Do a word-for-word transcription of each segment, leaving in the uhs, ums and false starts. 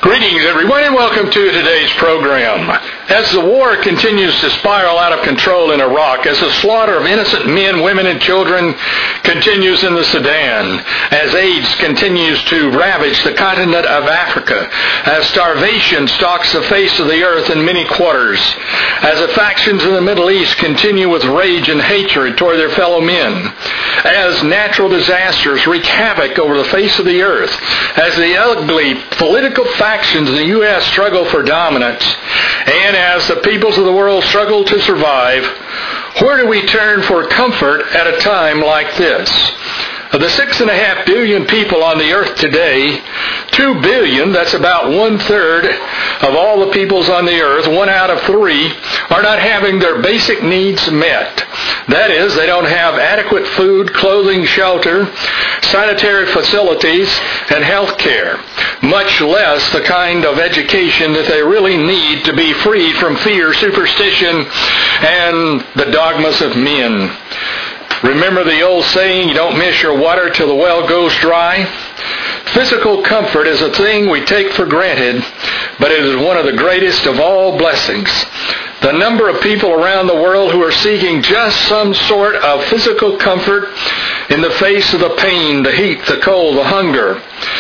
Greetings, everyone, and welcome to today's program. As the war continues to spiral out of control in Iraq, as the slaughter of innocent men, women, and children continues in the Sudan, as AIDS continues to ravage the continent of Africa, as starvation stalks the face of the earth in many quarters, as the factions in the Middle East continue with rage and hatred toward their fellow men, as natural disasters wreak havoc over the face of the earth, as the ugly political factions in the U S struggle for dominance, and as the peoples of the world struggle to survive, where do we turn for comfort at a time like this? Of the six and a half billion people on the earth today, two billion, that's about one-third of all the peoples on the earth, one out of three, are not having their basic needs met. That is, they don't have adequate food, clothing, shelter, sanitary facilities, and health care, much less the kind of education that they really need to be freed from fear, superstition, and the dogmas of men. Remember the old saying, you don't miss your water till the well goes dry? Physical comfort is a thing we take for granted, but it is one of the greatest of all blessings. The number of people around the world who are seeking just some sort of physical comfort in the face of the pain, the heat, the cold, the hunger,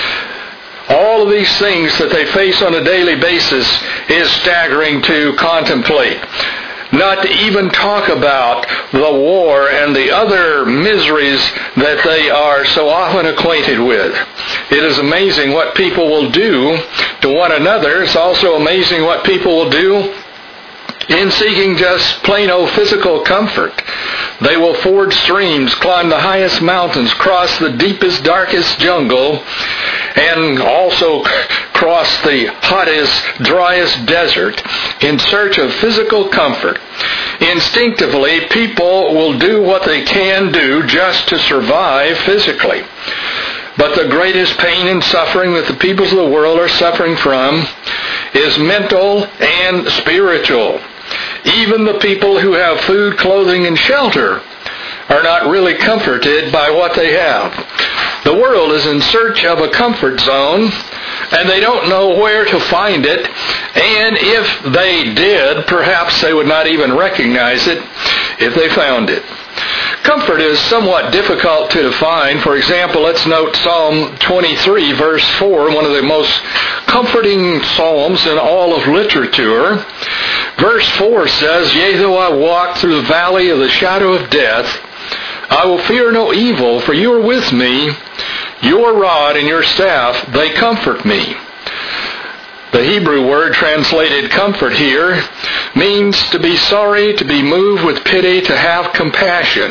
all of these things that they face on a daily basis is staggering to contemplate. Not to even talk about the war and the other miseries that they are so often acquainted with. It is amazing what people will do to one another. It's also amazing what people will do in seeking just plain old physical comfort. They will ford streams, climb the highest mountains, cross the deepest, darkest jungle, and also cross the hottest, driest desert in search of physical comfort. Instinctively, people will do what they can do just to survive physically. But the greatest pain and suffering that the peoples of the world are suffering from is mental and spiritual. Even the people who have food, clothing, and shelter are not really comforted by what they have. The world is in search of a comfort zone, and they don't know where to find it, and if they did, perhaps they would not even recognize it if they found it. Comfort is somewhat difficult to define. For example, let's note Psalm twenty-three, verse four, one of the most comforting psalms in all of literature. Verse four says, Yea, though I walk through the valley of the shadow of death, I will fear no evil, for you are with me. Your rod and your staff, they comfort me. The Hebrew word translated comfort here means to be sorry, to be moved with pity, to have compassion.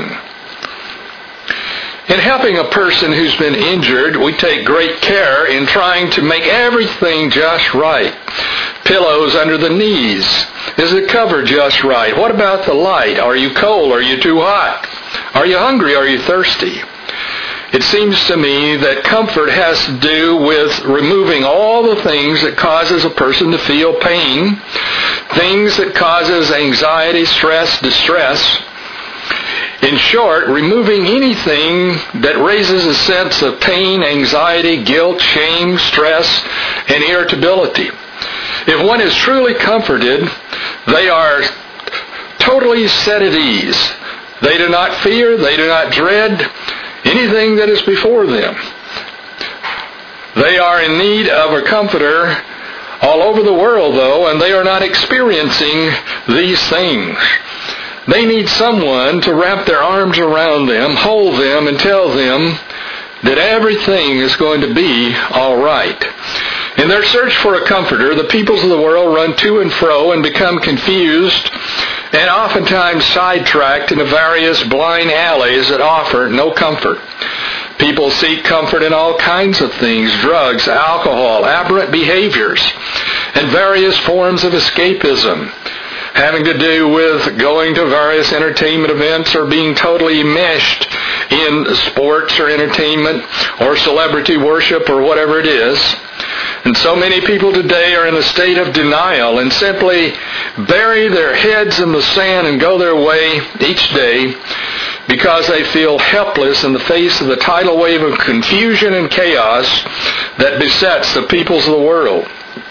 In helping a person who's been injured, we take great care in trying to make everything just right. Pillows under the knees. Is the cover just right? What about the light? Are you cold? Are you too hot? Are you hungry? Are you thirsty? It seems to me that comfort has to do with removing all the things that causes a person to feel pain, things that causes anxiety, stress, distress. In short, removing anything that raises a sense of pain, anxiety, guilt, shame, stress, and irritability. If one is truly comforted, they are totally set at ease. They do not fear, they do not dread anything that is before them. They are in need of a comforter all over the world, though, and they are not experiencing these things. They need someone to wrap their arms around them, hold them, and tell them that everything is going to be all right. In their search for a comforter, the peoples of the world run to and fro and become confused and oftentimes sidetracked into various blind alleys that offer no comfort. People seek comfort in all kinds of things, drugs, alcohol, aberrant behaviors, and various forms of escapism, having to do with going to various entertainment events or being totally enmeshed in sports or entertainment or celebrity worship or whatever it is. And so many people today are in a state of denial and simply bury their heads in the sand and go their way each day because they feel helpless in the face of the tidal wave of confusion and chaos that besets the peoples of the world.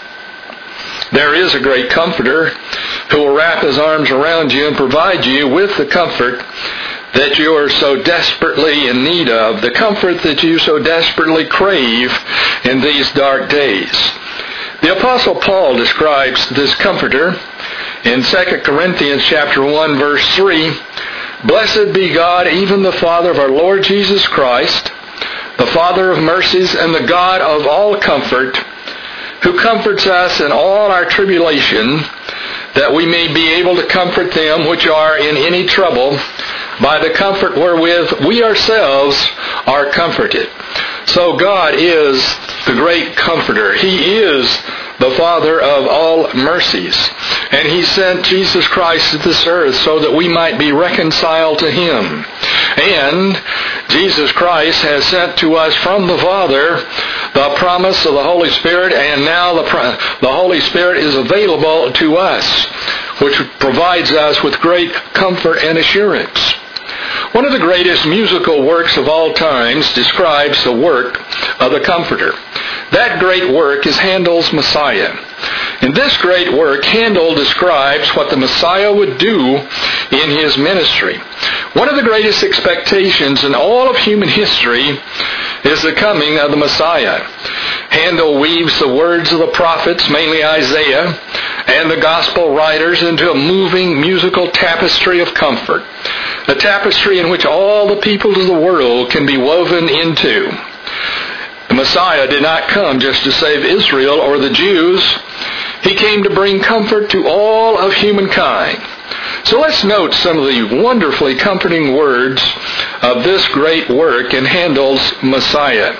There is a great Comforter who will wrap His arms around you and provide you with the comfort that you are so desperately in need of, the comfort that you so desperately crave in these dark days. The Apostle Paul describes this Comforter in Second Corinthians chapter one, verse three. Blessed be God, even the Father of our Lord Jesus Christ, the Father of mercies and the God of all comfort, who comforts us in all our tribulation, that we may be able to comfort them which are in any trouble, by the comfort wherewith we ourselves are comforted. So God is the great Comforter. He is the Father of all mercies. And He sent Jesus Christ to this earth so that we might be reconciled to Him. And Jesus Christ has sent to us from the Father the promise of the Holy Spirit, and now the, the Holy Spirit is available to us, which provides us with great comfort and assurance. One of the greatest musical works of all times describes the work of the Comforter. That great work is Handel's Messiah. In this great work, Handel describes what the Messiah would do in His ministry. One of the greatest expectations in all of human history is the coming of the Messiah. Handel weaves the words of the prophets, mainly Isaiah, and the gospel writers into a moving musical tapestry of comfort, a tapestry in which all the peoples of the world can be woven into. The Messiah did not come just to save Israel or the Jews. He came to bring comfort to all of humankind. So let's note some of the wonderfully comforting words of this great work in Handel's Messiah.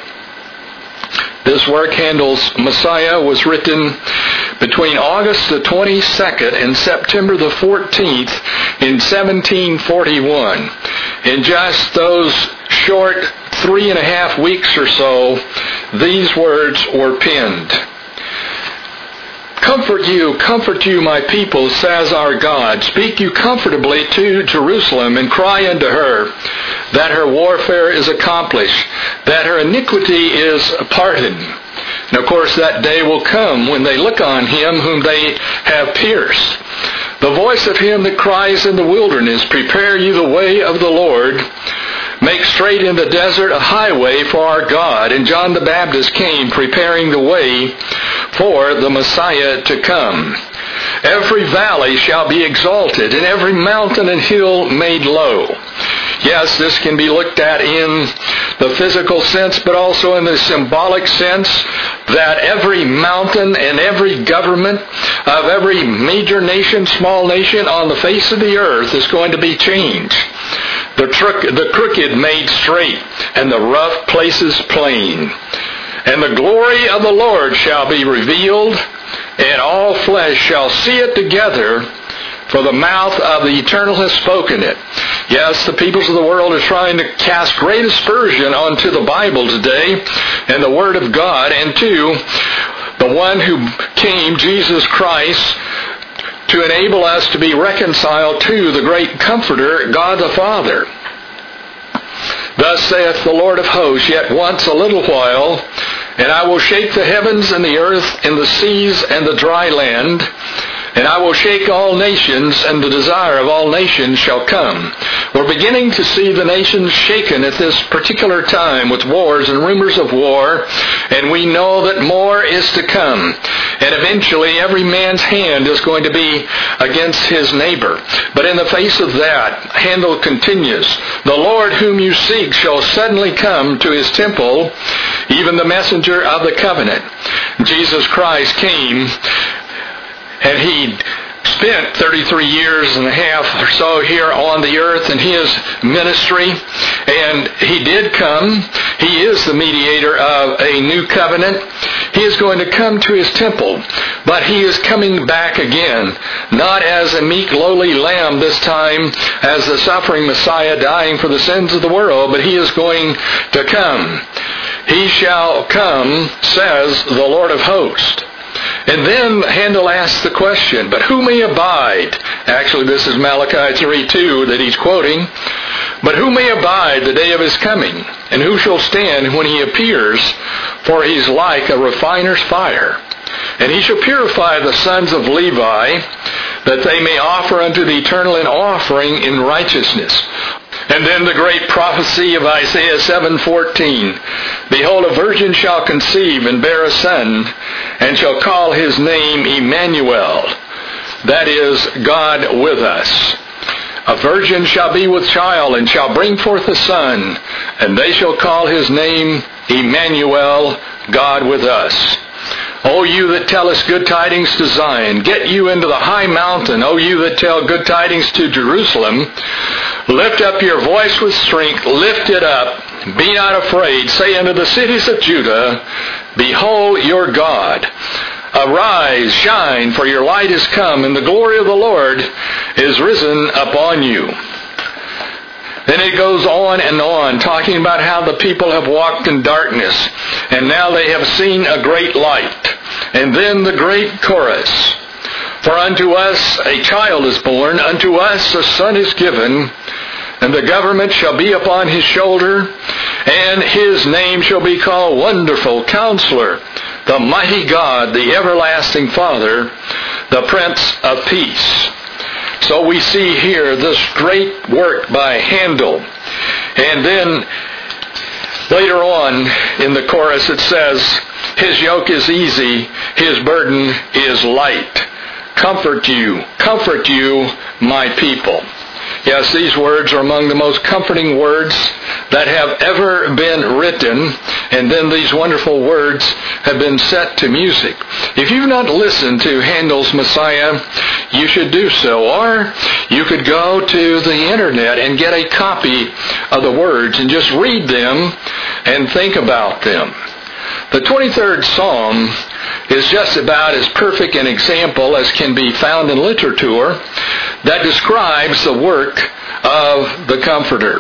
This work, Handel's Messiah, was written between August the twenty-second and September the fourteenth in seventeen forty-one. In just those short three and a half weeks or so, these words were penned. Comfort you, comfort you, my people, says our God. Speak you comfortably to Jerusalem, and cry unto her that her warfare is accomplished, that her iniquity is pardoned. And of course that day will come when they look on Him whom they have pierced. The voice of him that cries in the wilderness, prepare you the way of the Lord. Make straight in the desert a highway for our God. And John the Baptist came preparing the way for the Messiah to come. Every valley shall be exalted, and every mountain and hill made low. Yes, this can be looked at in the physical sense, but also in the symbolic sense that every mountain and every government of every major nation, small nation on the face of the earth is going to be changed. The, tr- the crooked made straight, and the rough places plain. And the glory of the Lord shall be revealed, and all flesh shall see it together, for the mouth of the Eternal has spoken it. Yes, the peoples of the world are trying to cast great aspersion onto the Bible today and the Word of God, and to the one who came, Jesus Christ, to enable us to be reconciled to the great Comforter, God the Father. Thus saith the Lord of hosts, yet once a little while, and I will shake the heavens and the earth and the seas and the dry land, and I will shake all nations, and the desire of all nations shall come. We're beginning to see the nations shaken at this particular time with wars and rumors of war, and we know that more is to come. And eventually every man's hand is going to be against his neighbor. But in the face of that, Handel continues, the Lord whom you seek shall suddenly come to His temple, even the messenger of the covenant. Jesus Christ came, and He spent thirty-three years and a half or so here on the earth in His ministry. And He did come. He is the mediator of a new covenant. He is going to come to His temple. But He is coming back again. Not as a meek, lowly lamb this time, as the suffering Messiah dying for the sins of the world. But He is going to come. He shall come, says the Lord of hosts. And then Handel asks the question, but who may abide? Actually, this is Malachi three two that he's quoting. But who may abide the day of his coming? And who shall stand when he appears? For he's like a refiner's fire. And he shall purify the sons of Levi, that they may offer unto the Eternal an offering in righteousness. And then the great prophecy of Isaiah seven fourteen. Behold, a virgin shall conceive and bear a son, and shall call his name Emmanuel. That is, God with us. A virgin shall be with child, and shall bring forth a son, and they shall call his name Emmanuel, God with us. O you that tell us good tidings to Zion, get you into the high mountain. O you that tell good tidings to Jerusalem, lift up your voice with strength, lift it up, be not afraid. Say unto the cities of Judah, behold your God. Arise, shine, for your light is come, and the glory of the Lord is risen upon you. Then it goes on and on, talking about how the people have walked in darkness, and now they have seen a great light. And then the great chorus. For unto us a child is born, unto us a son is given, and the government shall be upon his shoulder, and his name shall be called Wonderful Counselor, the Mighty God, the Everlasting Father, the Prince of Peace. So we see here this great work by Handel. And then later on in the chorus it says, his yoke is easy, his burden is light. Comfort you, comfort you, my people. Yes, these words are among the most comforting words that have ever been written, and then these wonderful words have been set to music. If you've not listened to Handel's Messiah, you should do so. Or you could go to the internet and get a copy of the words and just read them and think about them. The twenty-third Psalm is just about as perfect an example as can be found in literature that describes the work of the Comforter.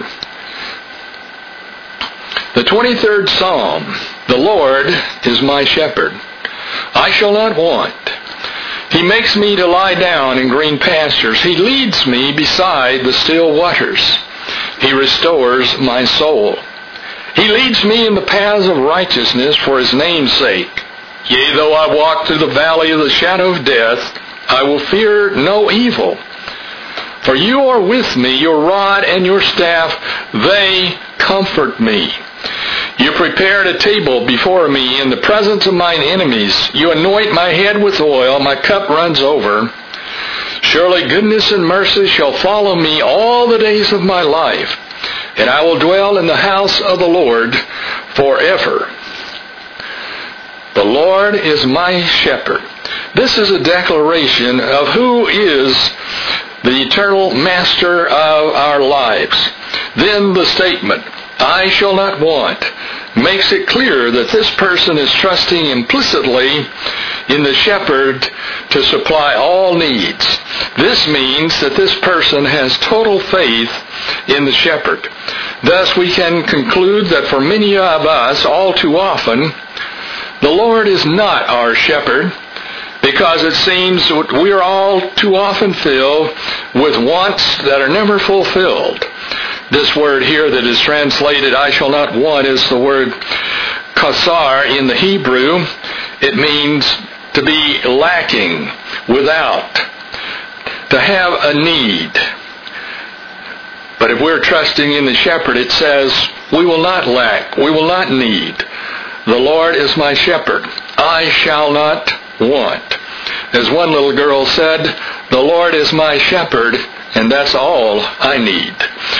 The twenty-third Psalm, the Lord is my shepherd. I shall not want. He makes me to lie down in green pastures. He leads me beside the still waters. He restores my soul. He leads me in the paths of righteousness for his name's sake. Yea, though I walk through the valley of the shadow of death, I will fear no evil. For you are with me, your rod and your staff, they comfort me. You prepared a table before me in the presence of mine enemies. You anoint my head with oil, my cup runs over. Surely goodness and mercy shall follow me all the days of my life, and I will dwell in the house of the Lord forever. The Lord is my shepherd. This is a declaration of who is the eternal master of our lives. Then the statement, I shall not want, makes it clear that this person is trusting implicitly in the shepherd to supply all needs. This means that this person has total faith in the shepherd. Thus we can conclude that for many of us, all too often, the Lord is not our shepherd, because it seems that we are all too often filled with wants that are never fulfilled. This word here that is translated, I shall not want, is the word kasar in the Hebrew. It means to be lacking, without, to have a need. But if we're trusting in the shepherd, it says, we will not lack, we will not need. The Lord is my shepherd. I shall not want. As one little girl said, the Lord is my shepherd, and that's all I need.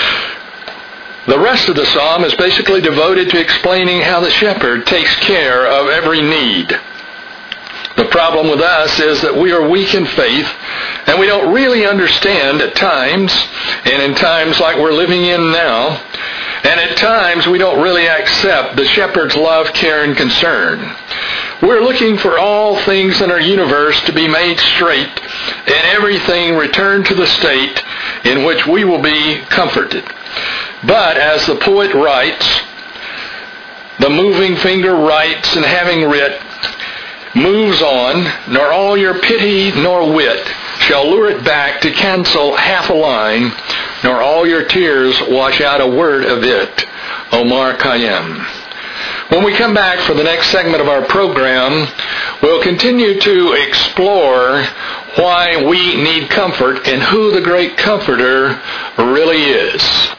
The rest of the psalm is basically devoted to explaining how the shepherd takes care of every need. The problem with us is that we are weak in faith, and we don't really understand at times, and in times like we're living in now, and at times we don't really accept the shepherd's love, care, and concern. We're looking for all things in our universe to be made straight, and everything returned to the state in which we will be comforted. But as the poet writes, the moving finger writes, and having writ, moves on, nor all your pity nor wit shall lure it back to cancel half a line, nor all your tears wash out a word of it. Omar Khayyam. When we come back for the next segment of our program, we'll continue to explore why we need comfort and who the great comforter really is.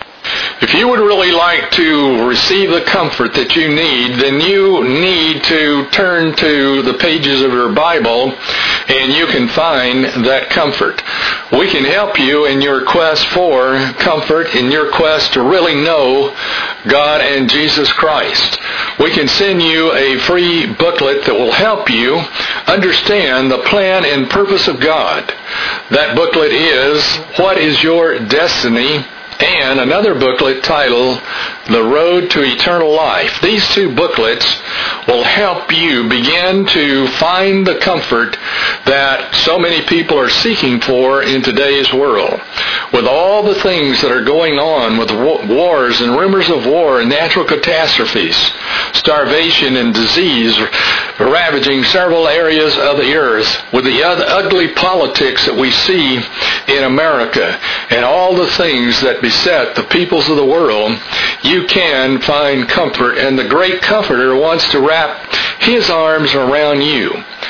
If you would really like to receive the comfort that you need, then you need to turn to the pages of your Bible and you can find that comfort. We can help you in your quest for comfort, in your quest to really know God and Jesus Christ. We can send you a free booklet that will help you understand the plan and purpose of God. That booklet is What is Your Destiny? And another booklet titled The Road to Eternal Life. These two booklets will help you begin to find the comfort that so many people are seeking for in today's world. With all the things that are going on with wars and rumors of war and natural catastrophes, starvation and disease ravaging several areas of the earth, with the ugly politics that we see in America, and all the things that beset the peoples of the world, you can find comfort, and the great comforter wants to wrap his arms around you.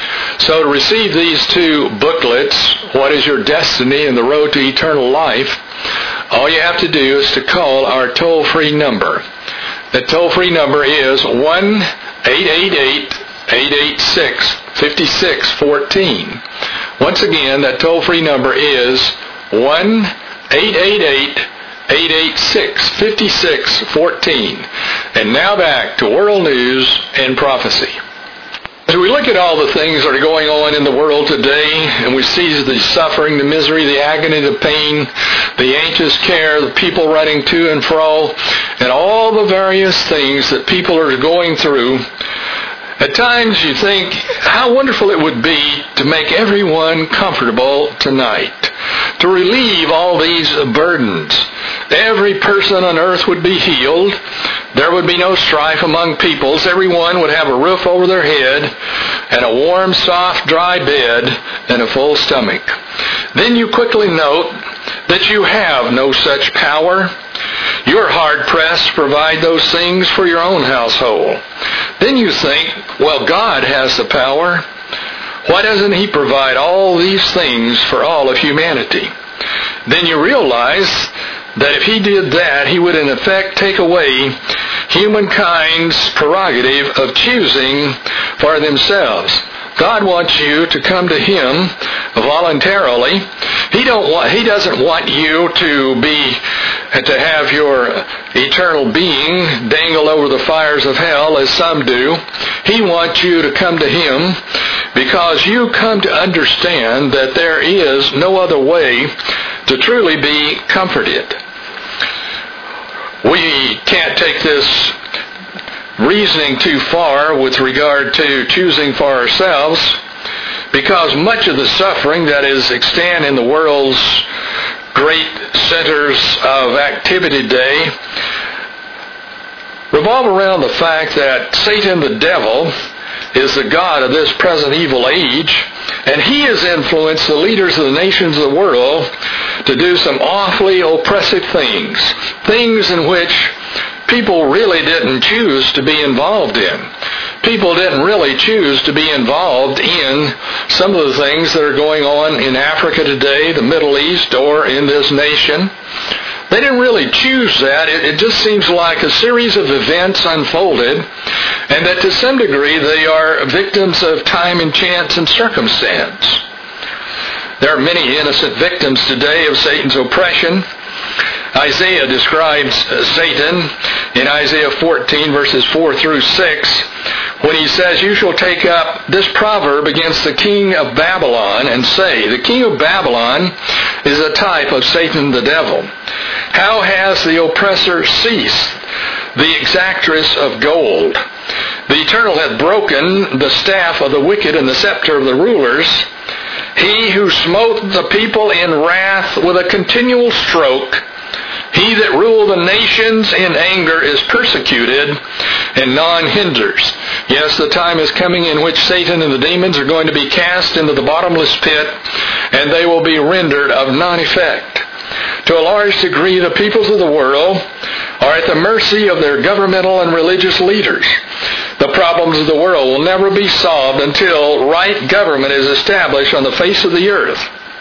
So to receive these two booklets, What is Your Destiny and The Road to Eternal Life, all you have to do is to call our toll-free number. The toll-free number is one eight eight eight, eight eight six, five six one four. Once again, that toll-free number is one eight eight eight, eight eight six, five six one four. And now back to World News and Prophecy. As we look at all the things that are going on in the world today, and we see the suffering, the misery, the agony, the pain, the anxious care, the people running to and fro, and all the various things that people are going through, at times you think how wonderful it would be to make everyone comfortable tonight, to relieve all these burdens. Every person on earth would be healed. There would be no strife among peoples. Everyone would have a roof over their head and a warm, soft, dry bed and a full stomach. Then you quickly note that you have no such power. You're hard-pressed to provide those things for your own household. Then you think, well, God has the power. Why doesn't He provide all these things for all of humanity? Then you realize that if He did that, He would in effect take away humankind's prerogative of choosing for themselves. God wants you to come to Him voluntarily. He don't want, He doesn't want you to be to have your eternal being dangle over the fires of hell as some do. He wants you to come to Him because you come to understand that there is no other way to truly be comforted. We can't take this reasoning too far with regard to choosing for ourselves, because much of the suffering that is extant in the world's great centers of activity today revolve around the fact that Satan, the devil, is the god of this present evil age, and he has influenced the leaders of the nations of the world to do some awfully oppressive things, things in which people really didn't choose to be involved in. People didn't really choose to be involved in some of the things that are going on in Africa today, the Middle East, or in this nation. They didn't really choose that. It, it just seems like a series of events unfolded, and that to some degree they are victims of time and chance and circumstance. There are many innocent victims today of Satan's oppression. Isaiah describes Satan in Isaiah fourteen, verses four through six, when he says, "You shall take up this proverb against the king of Babylon and say," the king of Babylon is a type of Satan the devil, "How has the oppressor ceased, the exactress of gold? The Eternal hath broken the staff of the wicked and the scepter of the rulers. He who smote the people in wrath with a continual stroke, He that ruled the nations in anger is persecuted, and none hinders. Yes, the time is coming in which Satan and the demons are going to be cast into the bottomless pit, and they will be rendered of none effect. To a large degree, the peoples of the world are at the mercy of their governmental and religious leaders. The problems of the world will never be solved until right government is established on the face of the earth.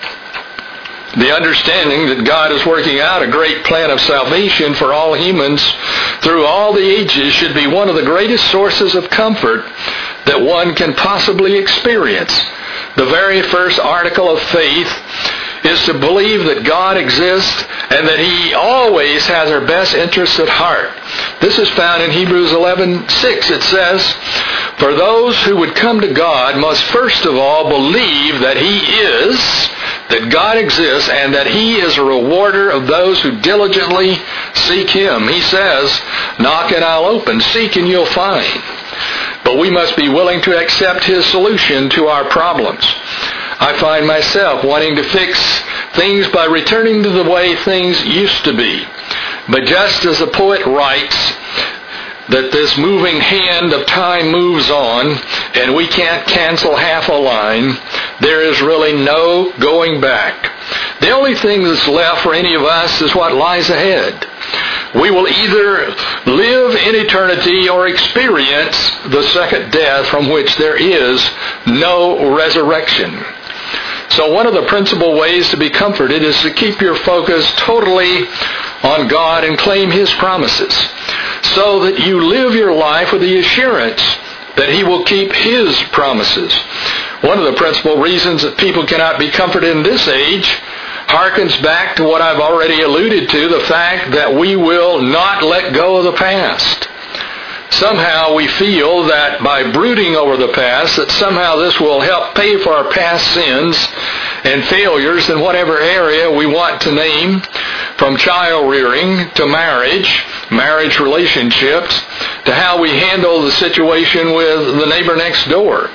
The understanding that God is working out a great plan of salvation for all humans through all the ages should be one of the greatest sources of comfort that one can possibly experience. The very first article of faith is to believe that God exists and that He always has our best interests at heart. This is found in Hebrews eleven six. It says, "For those who would come to God must first of all believe that He is, that God exists, and that He is a rewarder of those who diligently seek Him." He says, "Knock and I'll open, seek and you'll find." But we must be willing to accept His solution to our problems. I find myself wanting to fix things by returning to the way things used to be. But just as the poet writes, that this moving hand of time moves on, and we can't cancel half a line, there is really no going back. The only thing that's left for any of us is what lies ahead. We will either live in eternity or experience the second death from which there is no resurrection. So one of the principal ways to be comforted is to keep your focus totally on God and claim His promises, so that you live your life with the assurance that He will keep His promises. One of the principal reasons that people cannot be comforted in this age harkens back to what I've already alluded to, the fact that we will not let go of the past. Somehow we feel that by brooding over the past, that somehow this will help pay for our past sins and failures in whatever area we want to name, from child rearing to marriage, marriage relationships, to how we handle the situation with the neighbor next door.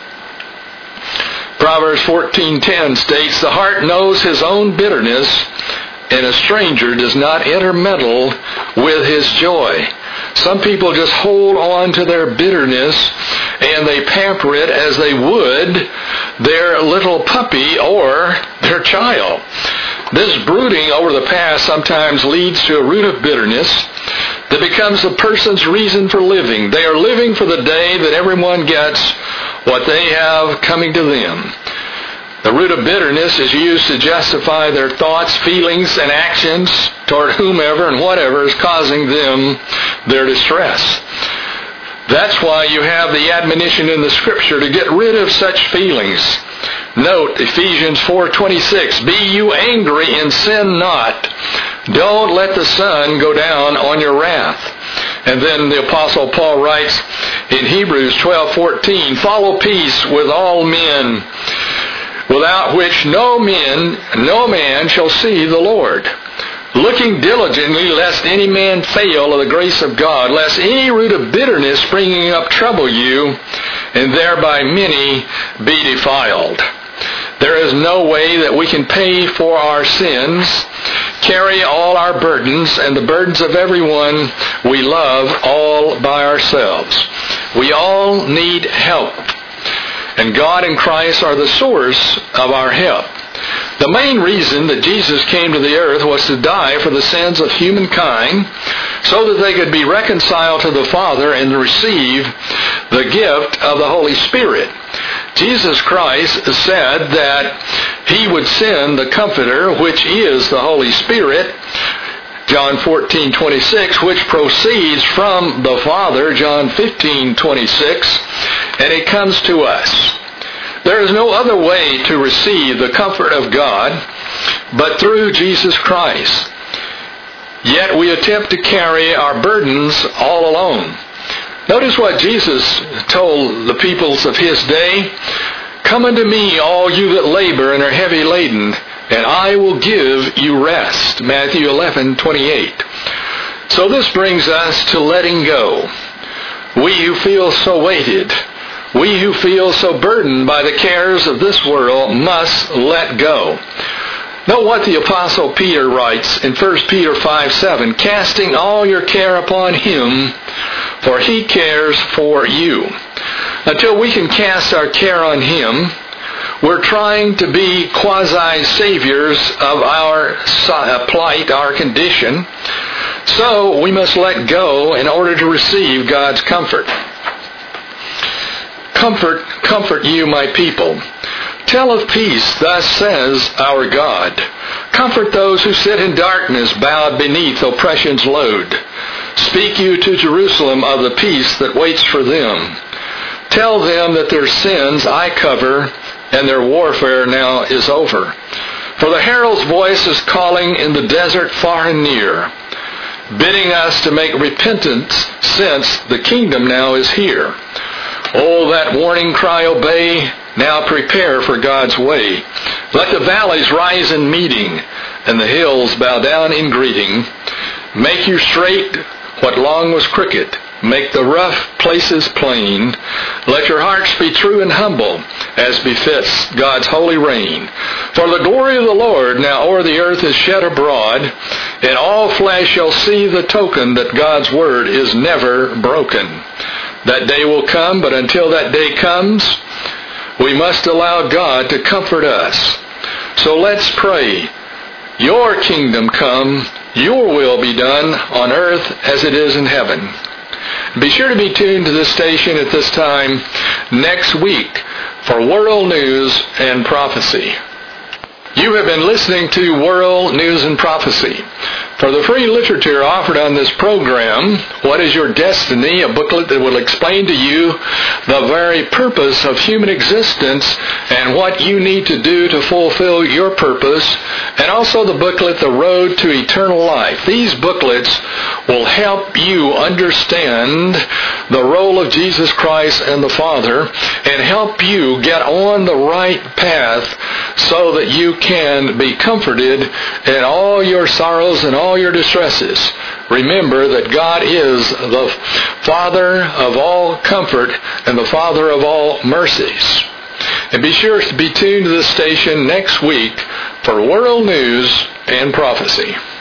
Proverbs fourteen ten states, "The heart knows his own bitterness, and a stranger does not intermeddle with his joy." Some people just hold on to their bitterness and they pamper it as they would their little puppy or their child. This brooding over the past sometimes leads to a root of bitterness that becomes the person's reason for living. They are living for the day that everyone gets what they have coming to them. The root of bitterness is used to justify their thoughts, feelings, and actions toward whomever and whatever is causing them their distress. That's why you have the admonition in the Scripture to get rid of such feelings. Note Ephesians four twenty-six, "Be you angry and sin not. Don't let the sun go down on your wrath." And then the Apostle Paul writes in Hebrews twelve fourteen, "Follow peace with all men, without which no man, no man shall see the Lord. Looking diligently lest any man fail of the grace of God, lest any root of bitterness springing up trouble you, and thereby many be defiled." There is no way that we can pay for our sins, carry all our burdens and the burdens of everyone we love all by ourselves. We all need help. And God and Christ are the source of our help. The main reason that Jesus came to the earth was to die for the sins of humankind, so that they could be reconciled to the Father and receive the gift of the Holy Spirit. Jesus Christ said that He would send the Comforter, which is the Holy Spirit, John fourteen twenty-six, which proceeds from the Father, John fifteen twenty-six, and it comes to us. There is no other way to receive the comfort of God but through Jesus Christ. Yet we attempt to carry our burdens all alone. Notice what Jesus told the peoples of His day. "Come unto me, all you that labor and are heavy laden, and I will give you rest." Matthew eleven twenty-eight. So this brings us to letting go. We who feel so weighted, we who feel so burdened by the cares of this world must let go. Note what the Apostle Peter writes in First Peter five seven, casting all your care upon Him, for He cares for you. Until we can cast our care on Him, we're trying to be quasi-saviors of our plight, our condition. So we must let go in order to receive God's comfort. Comfort, comfort you, my people. Tell of peace, thus says our God. Comfort those who sit in darkness, bowed beneath oppression's load. Speak you to Jerusalem of the peace that waits for them. Tell them that their sins I cover, and their warfare now is over. For the herald's voice is calling in the desert far and near, bidding us to make repentance, since the kingdom now is here. Oh, that warning cry obey, now prepare for God's way. Let the valleys rise in meeting, and the hills bow down in greeting. Make you straight what long was crooked. Make the rough places plain. Let your hearts be true and humble, as befits God's holy reign. For the glory of the Lord now o'er the earth is shed abroad, and all flesh shall see the token that God's word is never broken. That day will come, but until that day comes, we must allow God to comfort us. So let's pray. Your kingdom come, your will be done on earth as it is in heaven. Be sure to be tuned to this station at this time next week for World News and Prophecy. You have been listening to World News and Prophecy. For the free literature offered on this program, What is Your Destiny? A booklet that will explain to you the very purpose of human existence and what you need to do to fulfill your purpose, and also the booklet, The Road to Eternal Life. These booklets will help you understand the role of Jesus Christ and the Father and help you get on the right path so that you can be comforted in all your sorrows and all your distresses. Remember that God is the Father of all comfort and the Father of all mercies. And be sure to be tuned to this station next week for World News and Prophecy.